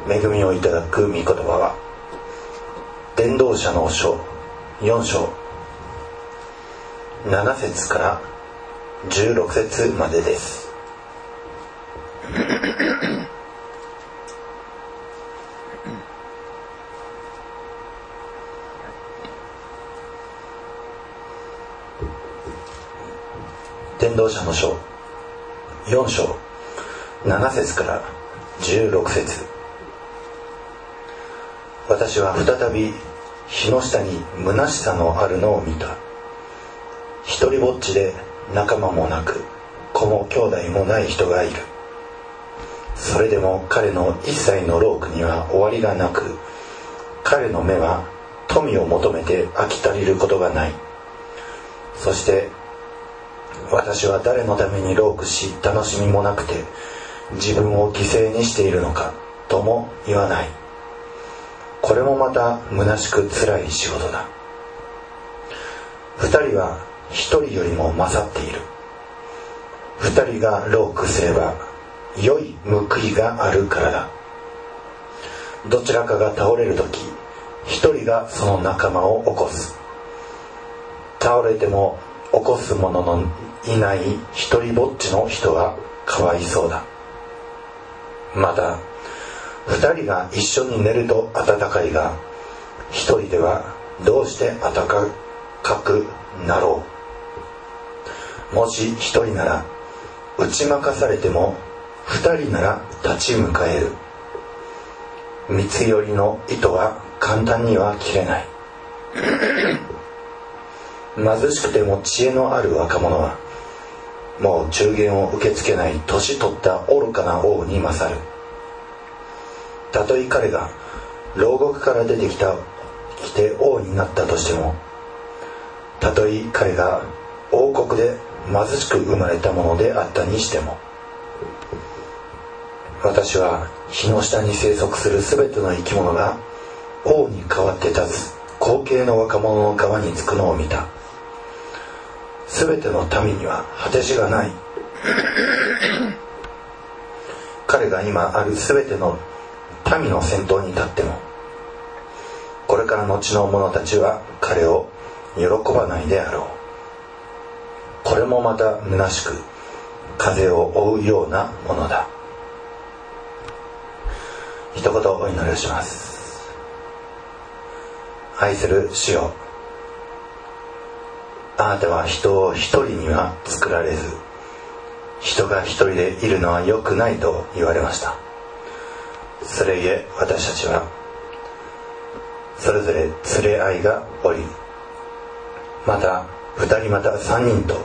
恵みをいただく御言葉は伝道者の書4章7節から16節までです。伝道者の書4章7節から16節。私は再び日の下に虚しさのあるのを見た。一人ぼっちで仲間もなく子も兄弟もない人がいる。それでも彼の一切の労苦には終わりがなく、彼の目は富を求めて飽き足りることがない。そして私は誰のために労苦し楽しみもなくて自分を犠牲にしているのかとも言わない。これもまた虚しく辛い仕事だ。二人は一人よりも勝っている。二人が労苦すれば良い報いがあるからだ。どちらかが倒れるとき一人がその仲間を起こす。倒れても起こす者のいない一人ぼっちの人はかわいそうだ。また二人が一緒に寝ると暖かいが、一人ではどうして暖かくなろう。もし一人なら打ち負かされても二人なら立ち向かえる。三つ寄りの糸は簡単には切れない。貧しくても知恵のある若者はもう中間を受け付けない年取った愚かな王に勝る。たとえ彼が牢獄から出てきて王になったとしても、たとえ彼が王国で貧しく生まれたものであったにしても、私は日の下に生息するすべての生き物が王に代わって立つ後継の若者の側につくのを見た。すべての民には果てしがない。彼が今あるすべての民の先頭に立っても、これから後の者たちは彼を喜ばないであろう。これもまた虚しく風を追うようなものだ。一言お祈りをします。愛する主よ、あなたは人を一人には作られず、人が一人でいるのは良くないと言われました。それゆえ私たちはそれぞれ連れ合いがおり、また二人また三人と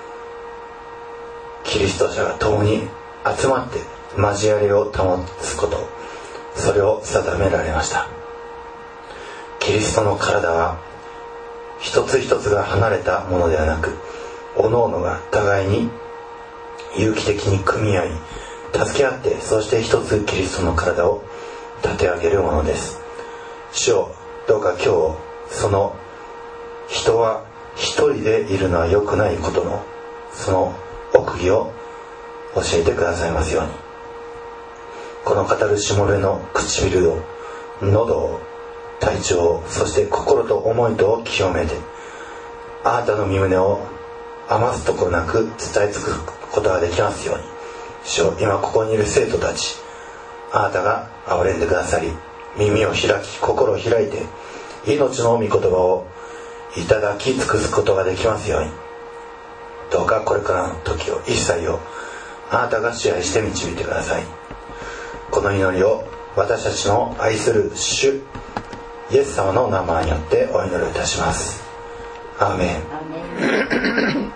キリスト者が共に集まって交わりを保つこと、それを定められました。キリストの体は一つ一つが離れたものではなく、おのおのが互いに有機的に組み合い助け合って、そして一つキリストの体を立て上げるものです。主よ、どうか今日その人は一人でいるのは良くないことのその奥義を教えてくださいますように。この語るしもべの唇を、喉を、体調を、そして心と思いとを清めて、あなたの御胸を余すところなく伝えつくことができますように。主よ、今ここにいる生徒たち、あなたが憐れんでくださり、耳を開き心を開いて命の御言葉をいただき尽くすことができますように。どうかこれからの時を、一切をあなたが支配して導いてください。この祈りを私たちの愛する主イエス様の名前によってお祈りいたします。アーメン。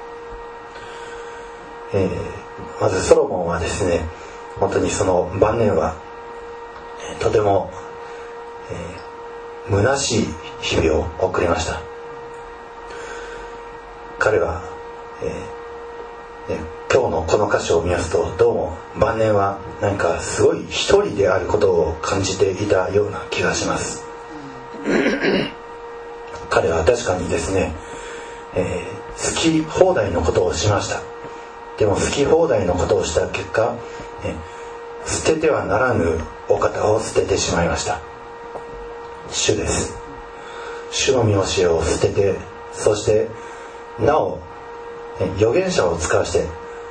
まずソロモンはですね、本当にその晩年はとても、虚しい日々を送りました。彼は、今日のこの箇所を見ますと、どうも晩年は何かすごい一人であることを感じていたような気がします。彼は確かにですね、好き放題のことをしました。でも好き放題のことをした結果、 捨ててはならぬお方を捨ててしまいました。主です。主の御教えを捨てて、そしてなお預言者を使わして、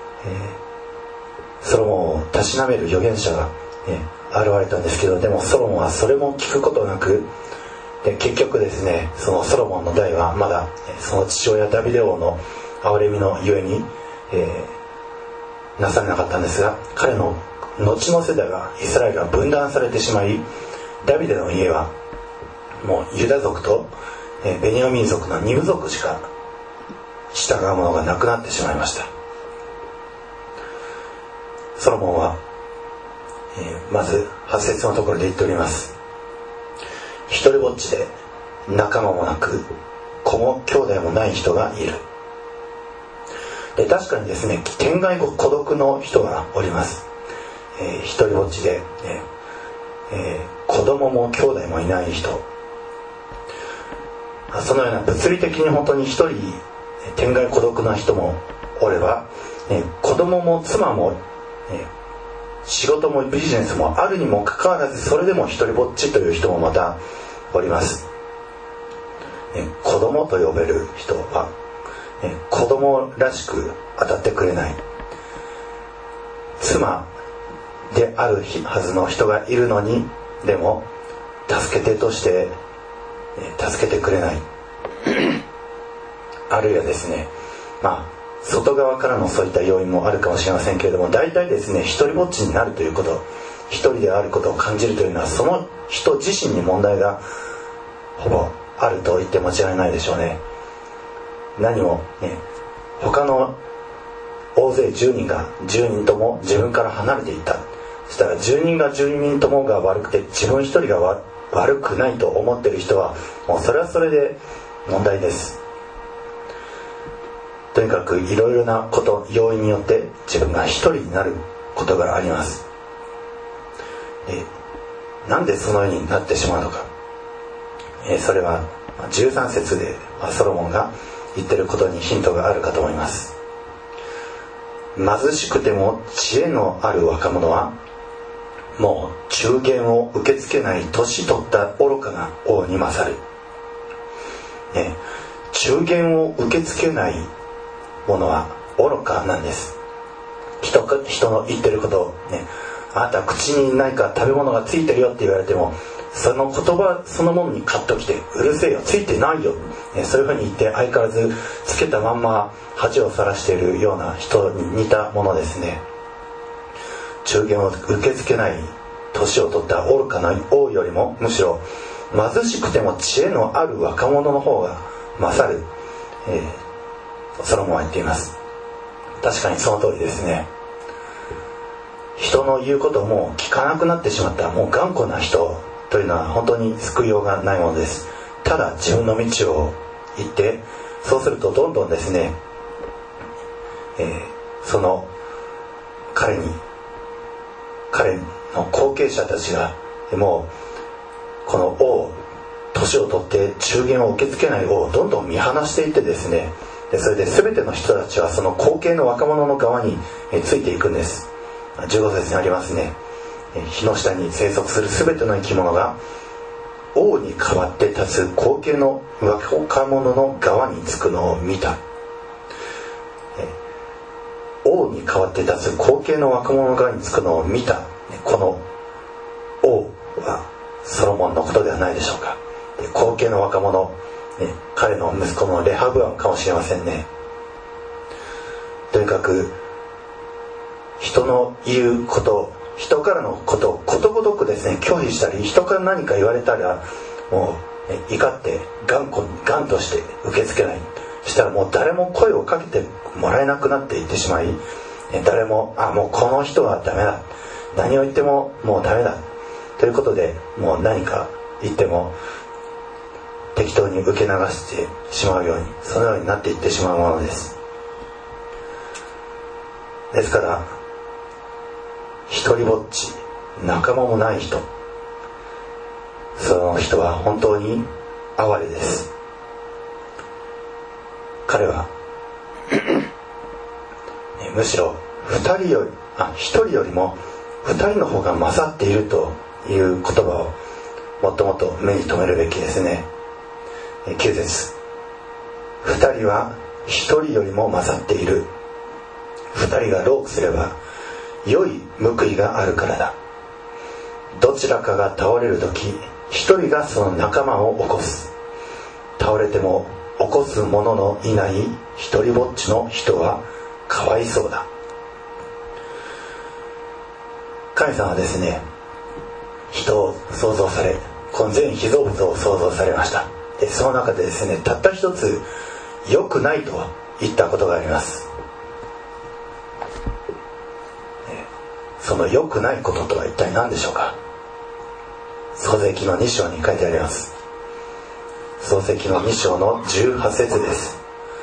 ソロモンをたしなめる預言者が、現れたんですけど、でもソロモンはそれも聞くことなく、で結局ですね、そのソロモンの代はまだその父親ダビデ王の憐れみのゆえに、なされなかったんですが、彼の後の世代はイスラエルが分断されてしまい、ダビデの家はもうユダ族とベニヤミン族の2部族しか従うものがなくなってしまいました。ソロモンは、まず8節のところで言っております。一人ぼっちで仲間もなく子も兄弟もない人がいる。で確かにですね、天涯孤独の人がおります。一人ぼっちで、子供も兄弟もいない人、そのような物理的に本当に一人天涯孤独な人もおれば、子供も妻も、仕事もビジネスもあるにもかかわらず、それでも一人ぼっちという人もまたおります。子供と呼べる人は、子供らしく当たってくれない、妻であるはずの人がいるのに、でも助け手として助けてくれないあるいはですね、外側からのそういった要因もあるかもしれませんけれども、大体ですね、一人ぼっちになるということ、一人であることを感じるというのは、その人自身に問題がほぼあると言って間違いないでしょうね。何もね、他の大勢10人が10人とも自分から離れていった、そしたら10人が10人ともが悪くて、自分一人が悪くないと思っている人は、もうそれはそれで問題です。とにかくいろいろなこと、要因によって自分が一人になることがあります。なんでそのようになってしまうのか、それは13節でソロモンが言ってることにヒントがあるかと思います。貧しくても知恵のある若者は、もう中言を受け付けない年取った愚かな王に勝る。中言を受け付けない者は愚かなんです。人の言ってることをね、あなた口に何か食べ物がついてるよって言われても、その言葉そのものにカッときて、うるせえよ、ついてないよ、そういうふうに言って相変わらずつけたまんま恥をさらしているような人に似たものですね。中言を受け付けない年を取った愚かな王よりも、むしろ貧しくても知恵のある若者の方が勝る、ソロモンは言っています。確かにその通りですね。人の言うことをもう聞かなくなってしまった、もう頑固な人というのは本当に救いようがないものです。ただ自分の道を行って、そうするとどんどんですね、その彼の後継者たちが、もうこの王、年を取って中言を受け付けない王をどんどん見放していってですね、それで全ての人たちはその後継の若者の側についていくんです。15節にありますね。日の下に生息する全ての生き物が王に代わって立つ後継の若者の側につくのを見た。王に代わって立つ後継の若者の側につくのを見た。この王はソロモンのことではないでしょうか。後継の若者、彼の息子のレハブアムかもしれませんね。とにかく人の言うこと、人からのことをことごとくですね拒否したり、人から何か言われたらもう怒って頑として受け付けない。そしたらもう誰も声をかけてもらえなくなっていってしまい、誰ももうこの人はダメだ、何を言ってももうダメだということで、もう何か言っても適当に受け流してしまうように、そのようになっていってしまうものです。ですから一人ぼっち、仲間もない人、その人は本当に哀れです。彼はむしろ一人よりも 2人の方が勝っているという言葉をもっともっと目に留めるべきですね。9節、2人は1人よりも勝っている。2人が労苦すれば良い報いがあるからだ。どちらかが倒れるとき、1人がその仲間を起こす。倒れても起こす者のいない一人ぼっちの人はかわいそうだ。神様はですね、人を創造され、この全被造物を創造されました。でその中でですね、たった一つ良くないと言ったことがあります。その良くないこととは一体何でしょうか。創世記の2章に書いてあります。創世記の2章の18節です。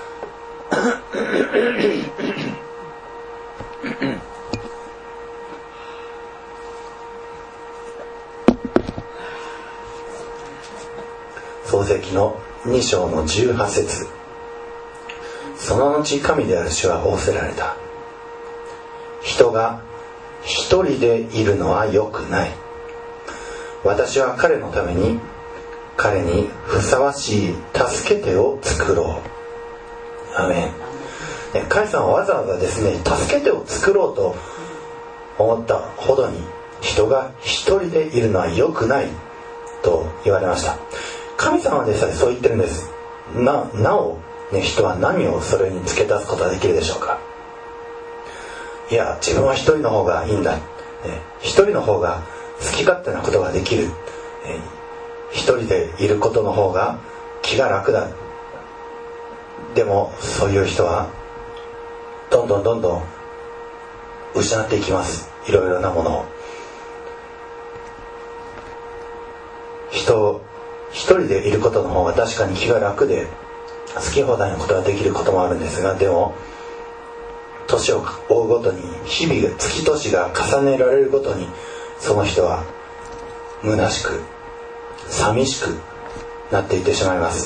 創世記の2章の18節、その後神である主は仰せられた。人が一人でいるのは良くない。私は彼のために彼にふさわしい助け手を作ろう。アメン。神様はわざわざですね、助け手を作ろうと思ったほどに人が一人でいるのは良くないと言われました。神様でさえそう言ってるんです。なお、ね、人は何をそれに付け足すことができるでしょうか。いや、自分は一人の方がいいんだ、一人の方が好き勝手なことができる、一人でいることの方が気が楽だ。でもそういう人はどんどん失っていきます。いろいろなものを。一人でいることの方が確かに気が楽で好き放題のことができることもあるんですが、でも年を追うごとに、日々が月年が重ねられるごとに、その人は虚しく寂しくなっていってしまいます。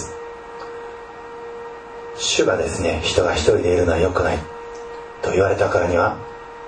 主がですね、人が一人でいるのは良くないと言われたからには、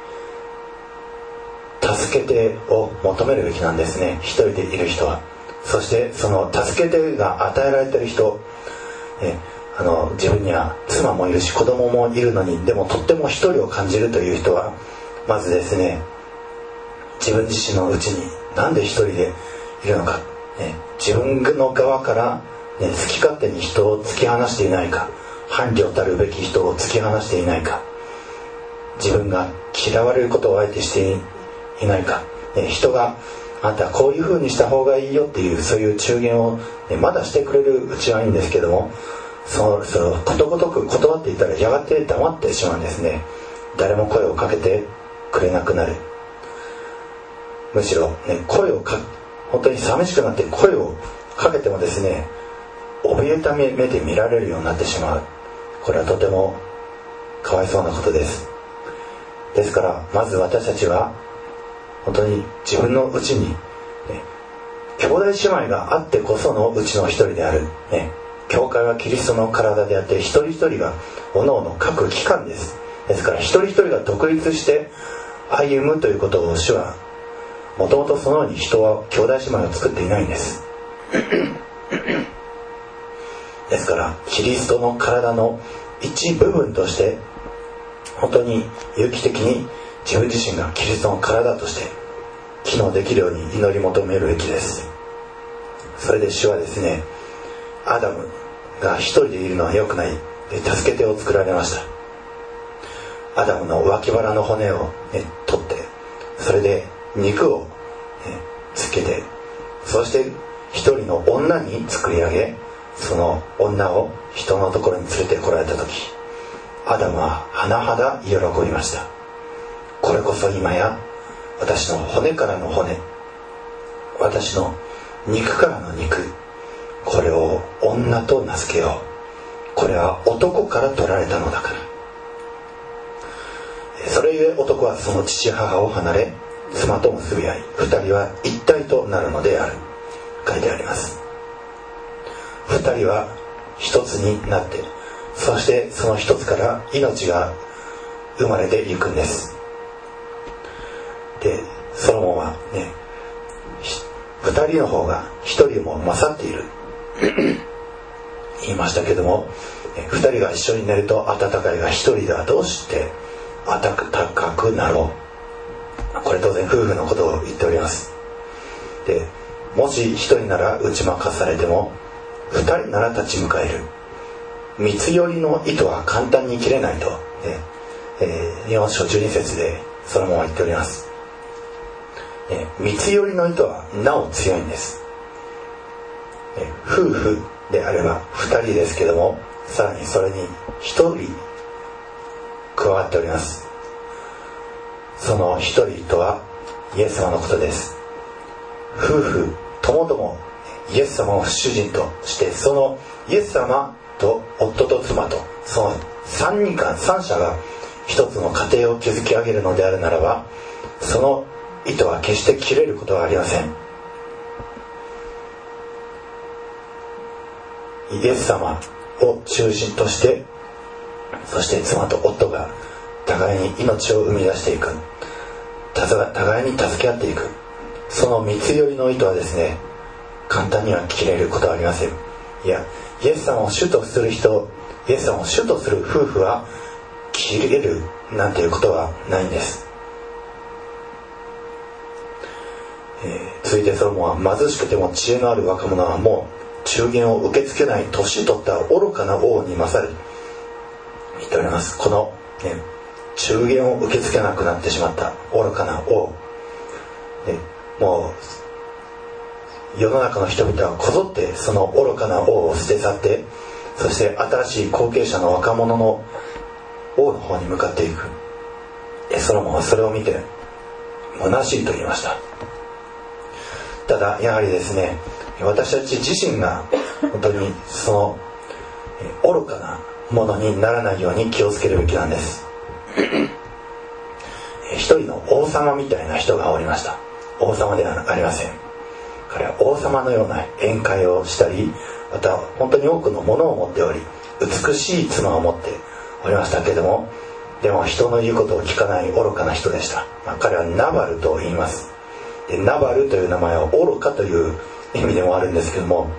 助け手を求めるべきなんですね、一人でいる人は。そしてその助け手が与えられている人、自分には妻もいるし子供もいるのに、でもとっても一人を感じるという人は、まずですね、自分自身のうちになんで一人でいるのか、自分の側から、好き勝手に人を突き放していないか、伴侶たるべき人を突き放していないか、自分が嫌われることを相手していないか、人があんたこういう風にした方がいいよっていう、そういう中言を、まだしてくれるうちはいいんですけども、そうことごとく断っていたらやがて黙ってしまうんですね。誰も声をかけてくれなくなる。むしろ、本当に寂しくなって声をかけてもですね、怯えた目で見られるようになってしまう。これはとてもかわいそうなことです。ですからまず私たちは本当に自分のうちに、兄弟姉妹があってこそのうちの一人である、教会はキリストの体であって、一人一人が各々各機関です。ですから一人一人が独立して歩むということを主はもともとそのように人は兄弟姉妹を作っていないんですですからキリストの体の一部分として本当に有機的に自分自身がキリストの体として機能できるように祈り求めるべきです。それで主はですね、アダムが一人でいるのは良くないで助け手を作られました。アダムの脇腹の骨を、取って、それで肉を、つけて、そして一人の女に作り上げ、その女を人のところに連れてこられた時、アダムは甚だ喜びました。これこそ今や私の骨からの骨、私の肉からの肉、これを女と名付けよう。これは男から取られたのだから。それゆえ男はその父母を離れ妻と結び合い、二人は一体となるのである。書いてあります。二人は一つになって、そしてその一つから命が生まれていくんです。で、 ソロモンはね、2人の方が1人も勝っている言いましたけども、2人が一緒に寝ると暖かいが1人ではどうして暖かくなろう。これ当然夫婦のことを言っております。でもし1人なら打ち負かされても2人なら立ち向かえる。三つ寄りの糸は簡単に切れないと、4章12節でソロモンは言っております。三つ寄りの糸はなお強いんです。夫婦であれば2人ですけども、さらにそれに1人加わっております。その1人とはイエス様のことです。夫婦ともどもイエス様を主人として、そのイエス様と夫と妻とその3者が一つの家庭を築き上げるのであるならば、その糸は決して切れることはありません。イエス様を中心として、そして妻と夫が互いに命を生み出していく、互いに助け合っていく、その三つ寄りの糸はですね、簡単には切れることはありません。いや、イエス様を主とする人、イエス様を主とする夫婦は切れるなんていうことはないんです。続いてソロモンは、貧しくても知恵のある若者はもう中言を受け付けない年取った愚かな王に勝る言っております。この、中言を受け付けなくなってしまった愚かな王、もう世の中の人々はこぞってその愚かな王を捨て去って、そして新しい後継者の若者の王の方に向かっていく。ソロモンはそれを見て虚しいと言いました。ただやはりですね、私たち自身が本当にその愚かなものにならないように気をつけるべきなんです。一人の王様みたいな人がおりました。王様ではありません。彼は王様のような宴会をしたり、また本当に多くのものを持っており、美しい妻を持っておりましたけれども、でも人の言うことを聞かない愚かな人でした。彼はナバルと言います。でナバルという名前は愚かという意味でもあるんですけども、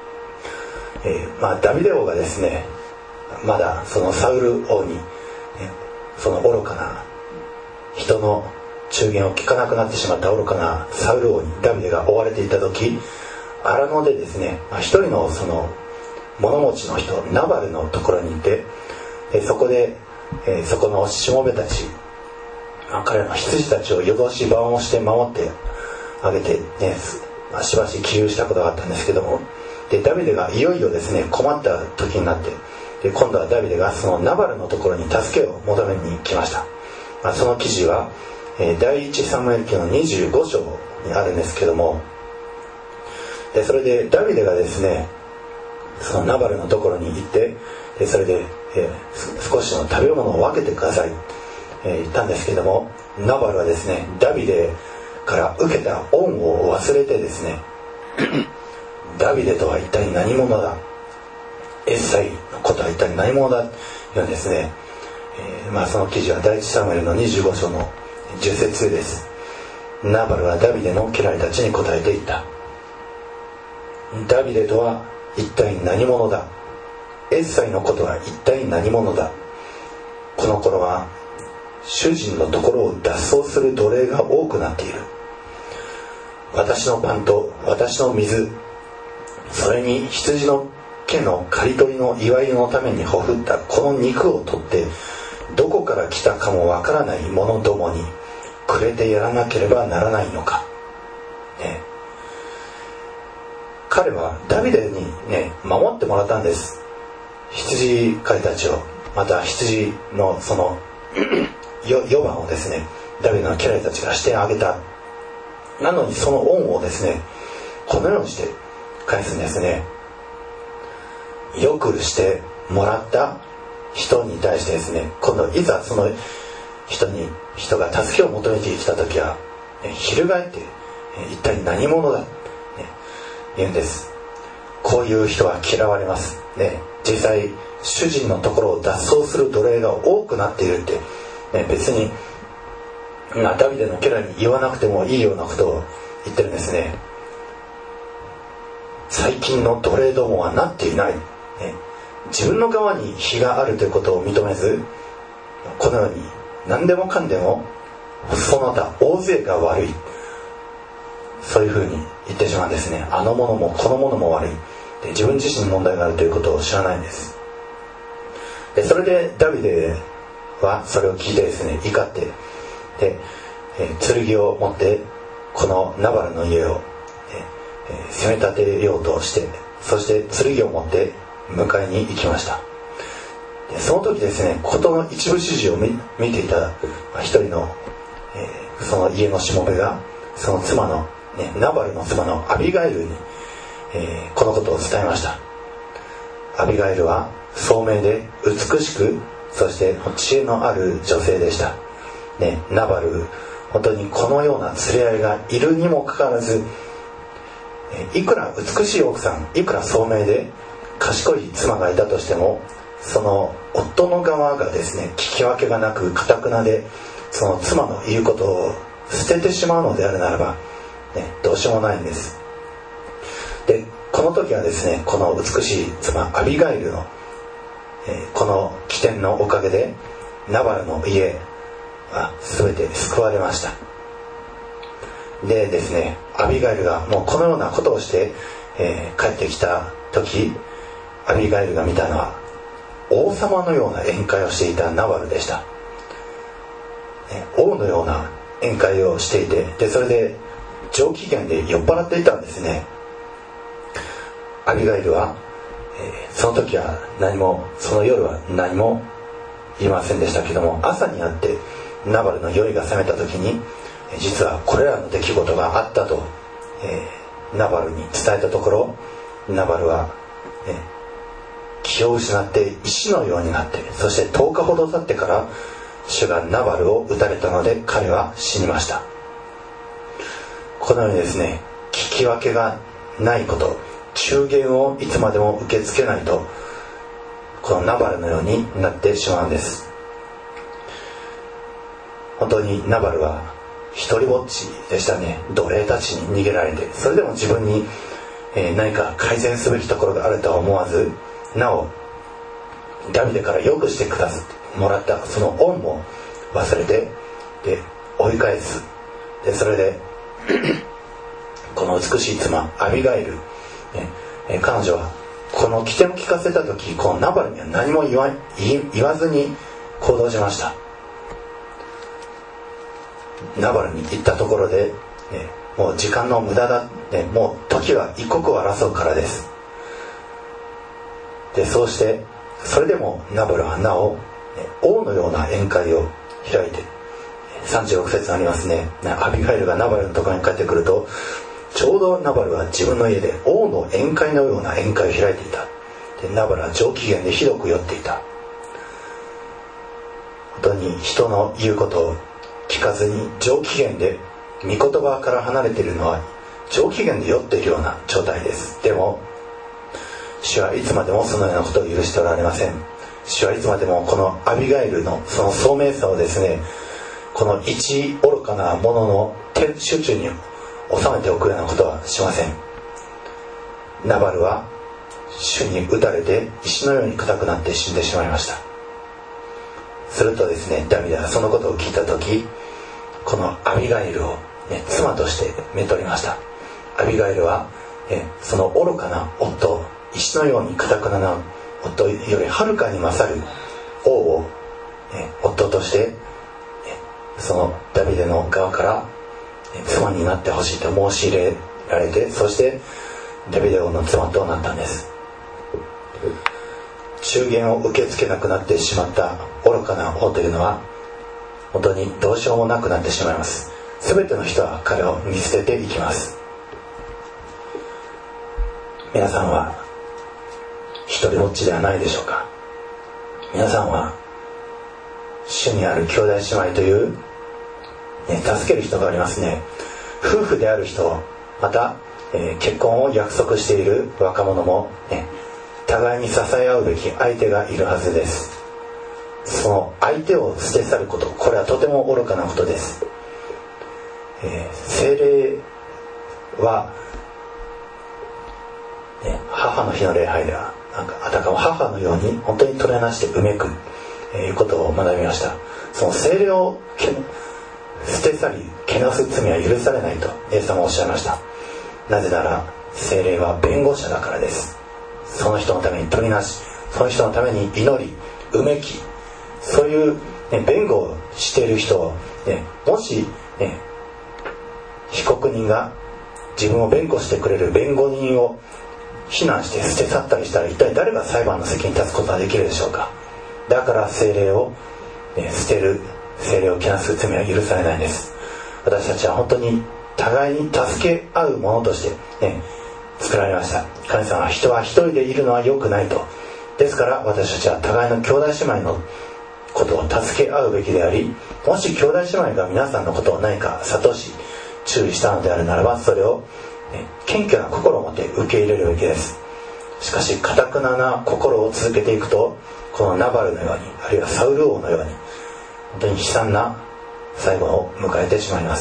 ダビデ王がですね、まだそのサウル王に、その愚かな人の中言を聞かなくなってしまった愚かなサウル王にダビデが追われていた時、荒野でですね、一人のその物持ちの人ナバルのところにいて、そこで、そこのしもべたち、彼らの羊たちを夜通し番をして守ってあげて、しばし起立したことがあったんですけども、でダビデがいよいよですね困った時になって、で今度はダビデがそのナバルのところに助けを求めに来ました。その記事は、第一サムエル記の25章にあるんですけども、でそれでダビデがですねそのナバルのところに行って、でそれで、少しの食べ物を分けてください、言ったんですけども、ナバルはですねダビデから受けた恩を忘れてですねダビデとは一体何者だ、エッサイのことは一体何者だというんですね。その記事は第一サムエルの25章の10節です。ナバルはダビデの家来たちに答えていった。ダビデとは一体何者だ、エッサイのことは一体何者だ。この頃は主人のところを脱走する奴隷が多くなっている。私のパンと私の水、それに羊の毛の刈り取りの祝いのためにほふったこの肉を取って、どこから来たかもわからない者どもにくれてやらなければならないのか、彼はダビデに守ってもらったんです。羊飼いたちを、また羊のその4番をですねダビデの家来たちがしてあげた。なのにその恩をですねこのようにして返すんですね。よくしてもらった人に対してですね、今度いざその人が助けを求めてきた時は、翻って一体何者だ、言うんです。こういう人は嫌われますね。実際主人のところを脱走する奴隷が多くなっているって、別にダビデの家来に言わなくてもいいようなことを言ってるんですね。最近の奴隷どもはなっていない、自分の側に非があるということを認めず、このように何でもかんでもその他大勢が悪い、そういうふうに言ってしまうんですね。あの者もこの者も悪いで、自分自身に問題があるということを知らないんです。でそれでダビデはそれを聞いてですね、怒ってで、剣を持ってこのナバルの家を、攻め立てようとして、そして剣を持って迎えに行きました。でその時ですね、事の一部始終を 見ていた一人の、その家のしもべがその妻の、ナバルの妻のアビガイルに、このことを伝えました。アビガイルは聡明で美しく、そして知恵のある女性でした、ナバル、本当にこのような連れ合いがいるにもかかわらず、いくら美しい奥さん、いくら聡明で賢い妻がいたとしても、その夫の側がですね、聞き分けがなく堅くなで、その妻の言うことを捨ててしまうのであるならば、どうしようもないんです。でこの時はですね、この美しい妻アビガイルの、この起点のおかげでナバルの家は全て救われました。でですね、アビガイルがもうこのようなことをして、帰ってきた時、アビガイルが見たのは王様のような宴会をしていたナバルでした。王のような宴会をしていて、でそれで上機嫌で酔っ払っていたんですね。アビガイルは、その時は何も、その夜は何も言いませんでしたけども、朝になってナバルの酔いが覚めた時に、実はこれらの出来事があったと、ナバルに伝えたところ、ナバルは、気を失って石のようになって、そして10日ほど経ってから主がナバルを撃たれたので彼は死にました。このようにですね、聞き分けがないこと、中言をいつまでも受け付けないと、このナバルのようになってしまうんです。本当にナバルは一人ぼっちでしたね。奴隷たちに逃げられて、それでも自分に、何か改善すべきところがあるとは思わず、なおダビデからよくしてくださってもらったその恩も忘れて、で追い返す。でそれでこの美しい妻アビガイル、彼女はこの起点を聞かせた時、このナバルには何も言わずに行動しました。ナバルに行ったところで、もう時間の無駄だ、もう時は一刻を争うからです。でそうして、それでもナバルはなお王のような宴会を開いて、36節ありますね。アビガイルがナバルのところに帰ってくると、ちょうどナバルは自分の家で王の宴会のような宴会を開いていた。でナバルは上機嫌でひどく酔っていた。本当に人の言うことを聞かずに上機嫌で御言葉から離れているのは上機嫌で酔っているような状態です。でも主はいつまでもそのようなことを許しておられません。主はいつまでもこのアビガイルのその聡明さをですね、この一愚かなものの手中に収めておくようなことはしません。ナバルは主に撃たれて石のように硬くなって死んでしまいました。するとですね、ダビデはそのことを聞いた時、このアビガイルを、妻としてめとりました。アビガイルは、その愚かな夫、石のように硬くな夫よりはるかに勝る王を、夫として、そのダビデの側から妻になってほしいと申し入れられて、そしてダビデ王の妻となったんです。中言を受け付けなくなってしまった愚かな王というのは本当にどうしようもなくなってしまいます。すべての人は彼を見捨てていきます。皆さんは一人ぼっちではないでしょうか。皆さんは主にある兄弟姉妹という、助ける人がありますね。夫婦である人、また、結婚を約束している若者も、互いに支え合うべき相手がいるはずです。その相手を捨て去ること、これはとても愚かなことです。 聖霊は、母の日の礼拝ではあたかも母のように本当に取りなしてうめく、いうことを学びました。その聖霊を捨て去り汚す罪は許されないとイエス様はおっしゃいました。なぜなら聖霊は弁護者だからです。その人のために取りなし、その人のために祈りうめき、そういう、弁護をしている人を、もし、被告人が自分を弁護してくれる弁護人を非難して捨て去ったりしたら、一体誰が裁判の席に立つことができるでしょうか。だから聖霊を、捨てる、聖霊を汚す罪は許されないんです。私たちは本当に互いに助け合うものとして、作られました。神様は人は一人でいるのは良くないと。ですから私たちは互いの兄弟姉妹のことを助け合うべきであり、もし兄弟姉妹が皆さんのことを何か諭し注意したのであるならば、それを、謙虚な心を持って受け入れるべきです。しかし堅くな心を続けていくと、このナバルのように、あるいはサウル王のように本当に悲惨な最後を迎えてしまいます。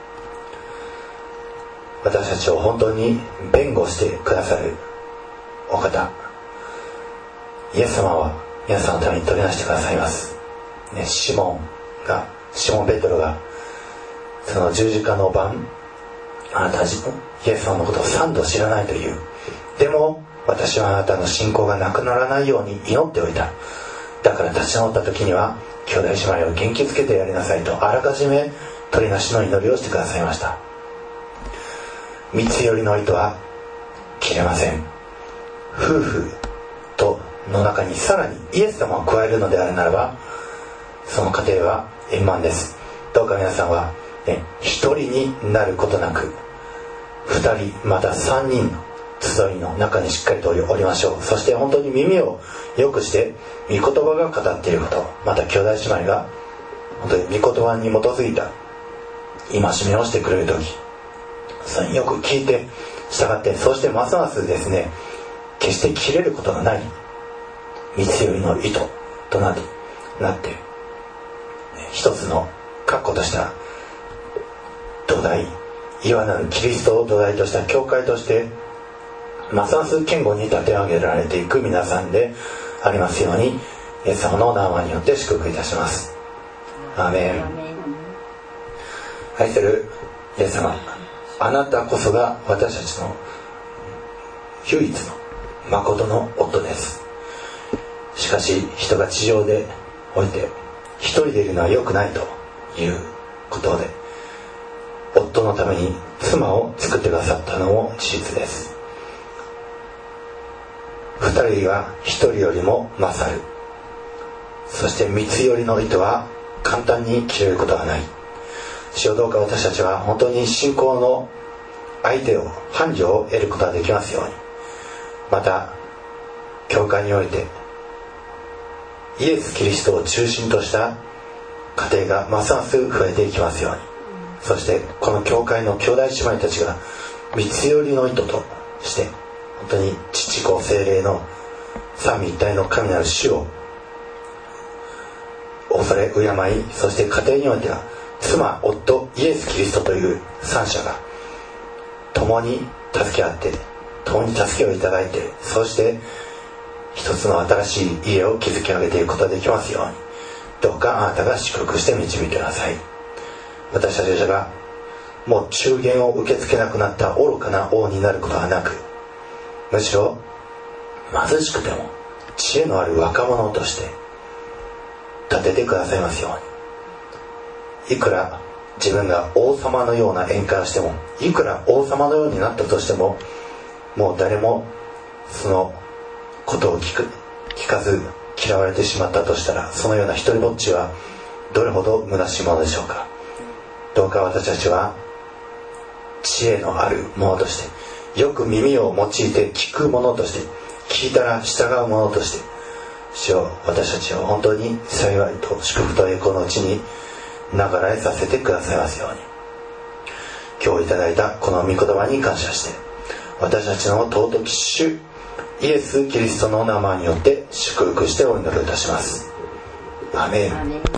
私たちを本当に弁護してくださるお方、イエス様は皆さんのために取りなしてくださいます、シモン・ペトロがその十字架の晩、あなたはイエス様のことを3度知らないという。でも私はあなたの信仰がなくならないように祈っておいた。だから立ち直った時には兄弟姉妹を元気づけてやりなさいと、あらかじめ取りなしの祈りをしてくださいました。三つ寄りの糸は切れません。夫婦との中にさらにイエス様を加えるのであるならば、その家庭は円満です。どうか皆さんは、一人になることなく、二人また三人の集いの中にしっかりとおりましょう。そして本当に耳をよくして御言葉が語っていること、また兄弟姉妹が本当に御言葉に基づいた戒めをしてくれるとき、それによく聞いて従って、そしてますますですね、決して切れることがない三つ寄りの糸となって一つの確固とした土台、いわゆるキリストを土台とした教会としてますます堅固に立て上げられていく皆さんでありますように、イエス様の名前によって祝福いたします。アーメン。愛するイエス様、あなたこそが私たちの唯一の誠の夫です。しかし人が地上でおいて一人でいるのは良くないということで、夫のために妻を作ってくださったのも事実です。二人は一人よりも勝る。そして三つ寄りの糸は簡単に切れることはない。主よ、どうか私たちは本当に信仰の相手を、伴侶を得ることができますように、また教会においてイエス・キリストを中心とした家庭がますます増えていきますように、そしてこの教会の兄弟姉妹たちが三つ寄りの糸として本当に父子聖霊の三位一体の神なる主を恐れ敬い、そして家庭においては妻、夫、イエス・キリストという三者が共に助け合って、共に助けをいただいて、そして一つの新しい家を築き上げていくことができますように、どうかあなたが祝福して導いてください。私たちがもう中言を受け付けなくなった愚かな王になることはなく、むしろ貧しくても知恵のある若者として立ててくださいますように。いくら自分が王様のような宴会をしても、いくら王様のようになったとしても、もう誰もそのことを聞かず嫌われてしまったとしたら、そのような一人ぼっちはどれほど虚しいものでしょうか。どうか私たちは知恵のあるものとして、よく耳を用いて聞くものとして、聞いたら従うものとして、主よ、私たちを本当に幸いと祝福と栄光のうちに流れさせてくださいますように。今日いただいたこの御言葉に感謝して、私たちの尊き主イエス・キリストの名前によって祝福してお祈りいたします。アメン。